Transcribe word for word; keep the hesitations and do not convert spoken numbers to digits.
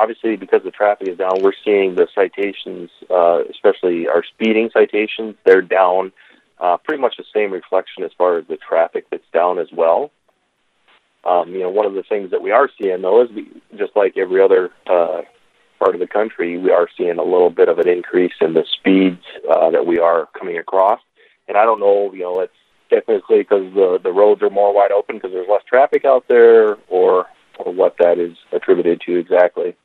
obviously, because the traffic is down, we're seeing the citations, uh, especially our speeding citations, they're down. Uh, pretty much the same reflection as far as the traffic that's down as well. Um, you know, one of the things that we are seeing, though, is we, just like every other uh, part of the country, we are seeing a little bit of an increase in the speeds uh, that we are coming across. And I don't know, you know, it's definitely because the, the roads are more wide open because there's less traffic out there, or or what that is attributed to exactly.